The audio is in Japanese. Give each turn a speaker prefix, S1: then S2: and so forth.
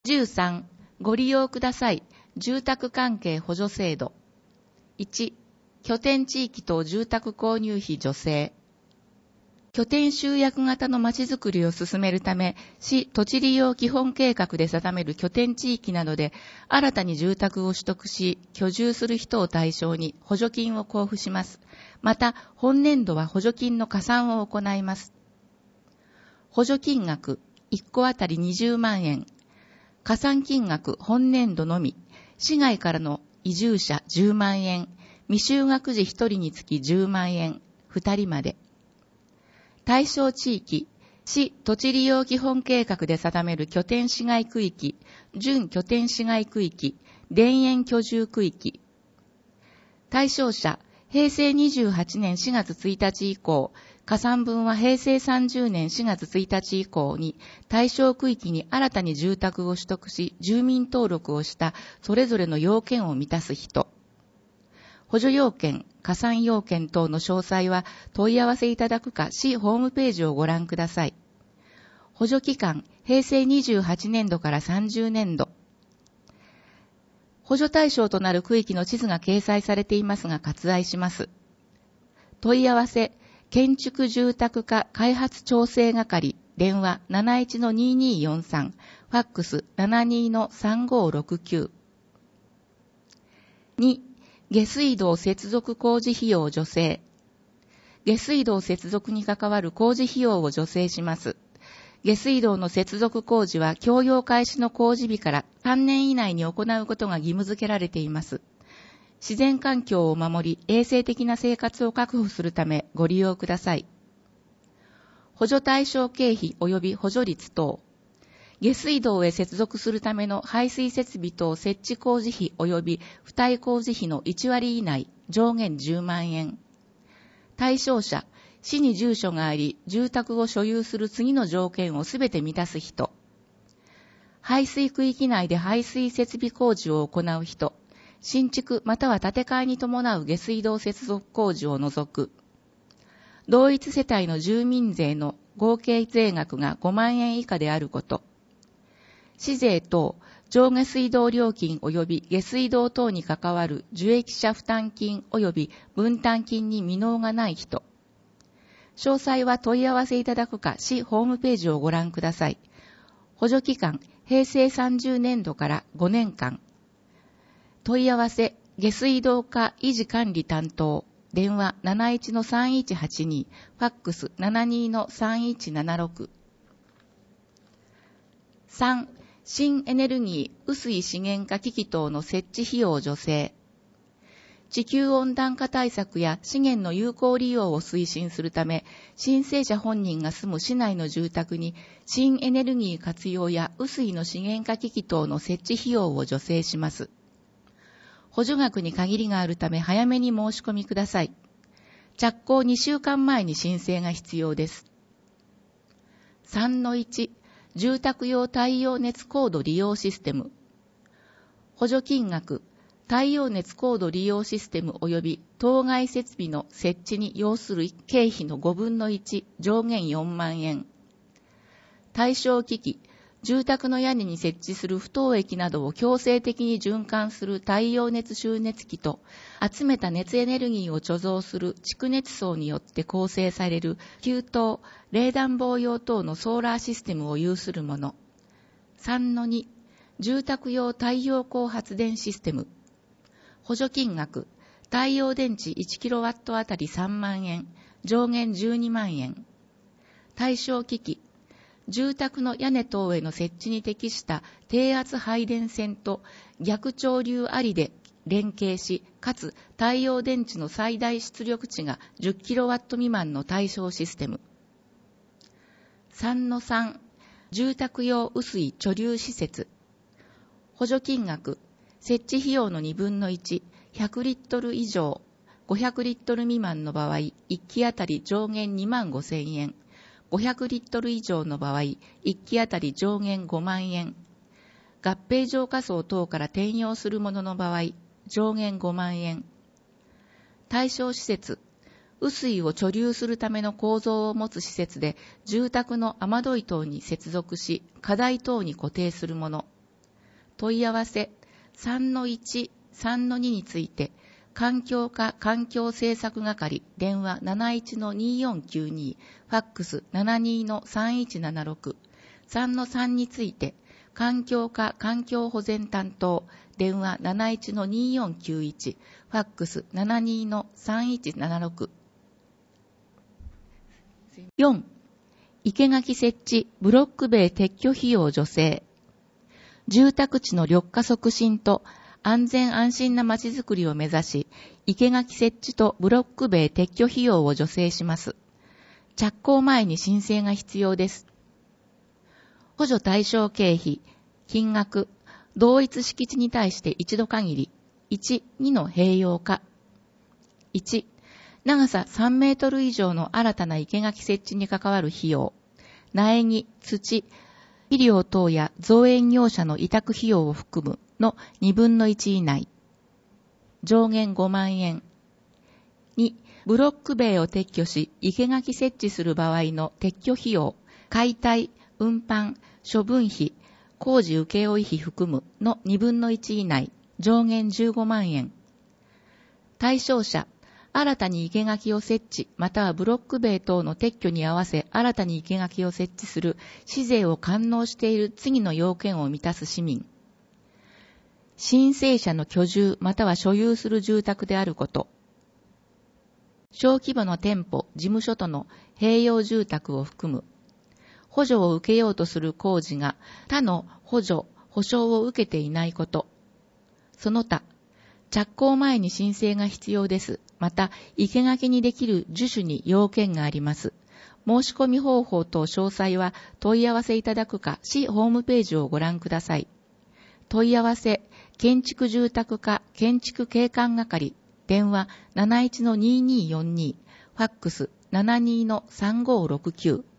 S1: 13、ご利用ください。住宅関係補助制度。1、拠点地域等住宅購入費助成。拠点集約型のまちづくりを進めるため、市土地利用基本計画で定める拠点地域などで、新たに住宅を取得し、居住する人を対象に補助金を交付します。また、本年度は補助金の加算を行います。補助金額、1戸あたり20万円。加算金額、本年度のみ。市外からの移住者10万円。未就学児1人につき10万円。2人まで。対象地域、市土地利用基本計画で定める拠点市街区域、準拠点市街区域、田園居住区域。対象者、平成28年4月1日以降、加算分は平成30年4月1日以降に対象区域に新たに住宅を取得し、住民登録をしたそれぞれの要件を満たす人。補助要件、加算要件等の詳細は問い合わせいただくか市ホームページをご覧ください。補助期間、平成28年度から30年度。補助対象となる区域の地図が掲載されていますが割愛します。問い合わせ、建築住宅課開発調整係、電話 71-2243、ファックス 72-3569。2、下水道接続工事費用助成。下水道接続に関わる工事費用を助成します。下水道の接続工事は供用開始の工事日から3年以内に行うことが義務付けられています。自然環境を守り、衛生的な生活を確保するためご利用ください。補助対象経費及び補助率等。下水道へ接続するための排水設備等設置工事費及び付帯工事費の1割以内、上限10万円。対象者、市に住所があり、住宅を所有する次の条件をすべて満たす人。排水区域内で排水設備工事を行う人。新築または建て替えに伴う下水道接続工事を除く。同一世帯の住民税の合計税額が5万円以下であること。市税等、上下水道料金及び下水道等に関わる受益者負担金及び分担金に未納がない人。詳細は問い合わせいただくか市ホームページをご覧ください。補助期間、平成30年度から5年間。問い合わせ、下水道課維持管理担当、電話 71-3182、ファックス 72-3176。3、新エネルギー、雨水資源化機器等の設置費用助成。地球温暖化対策や資源の有効利用を推進するため、申請者本人が住む市内の住宅に、新エネルギー活用や雨水の資源化機器等の設置費用を助成します。補助額に限りがあるため早めに申し込みください。着工2週間前に申請が必要です。3-1、住宅用太陽熱高度利用システム。補助金額、太陽熱高度利用システム及び当該設備の設置に要する経費の5分の1、上限4万円。対象機器、住宅の屋根に設置する不凍液などを強制的に循環する太陽熱集熱器と、集めた熱エネルギーを貯蔵する蓄熱層によって構成される給湯、冷暖房用等のソーラーシステムを有するもの。3-2、住宅用太陽光発電システム。補助金額、太陽電池 1kW あたり3万円、上限12万円。対象機器、住宅の屋根等への設置に適した低圧配電線と逆潮流ありで連携し、かつ太陽電池の最大出力値が 10kW 未満の対象システム。3-3、住宅用雨水貯留施設。補助金額、設置費用の2分の1、100リットル以上、500リットル未満の場合、1基あたり上限2万5千円。500リットル以上の場合、1基あたり上限5万円。合併浄化槽等から転用するものの場合、上限5万円。対象施設、雨水を貯留するための構造を持つ施設で、住宅の雨どい等に接続し、課題等に固定するもの。 問い合わせ 3-1、3-2 について、環境課環境政策係電話 71-2492 ファックス 72-3176 3-3 について環境課環境保全担当電話 71-2491 ファックス 72-3176 4. 生垣設置ブロック塀撤去費用助成住宅地の緑化促進と安全安心なまちづくりを目指し、生垣設置とブロック塀撤去費用を助成します。着工前に申請が必要です。補助対象経費、金額、同一敷地に対して一度限り、1、2の併用化。1、長さ3メートル以上の新たな生垣設置に関わる費用、苗木、土、肥料等や造園業者の委託費用を含むの2分の1以内。上限5万円。2、ブロック塀を撤去し、生垣設置する場合の撤去費用、解体、運搬、処分費、工事請負費含むの2分の1以内。上限15万円。対象者、新たに生垣を設置、またはブロック塀等の撤去に合わせ新たに生垣を設置する市税を完納している次の要件を満たす市民。申請者の居住または所有する住宅であること。小規模の店舗、事務所との併用住宅を含む。補助を受けようとする工事が他の補助、保証を受けていないこと。その他、着工前に申請が必要です。また、生垣にできる樹種に要件があります。申し込み方法等詳細は問い合わせいただくか、市ホームページをご覧ください。問い合わせ、建築住宅課建築景観係、電話 71-2242、ファックス 72-3569、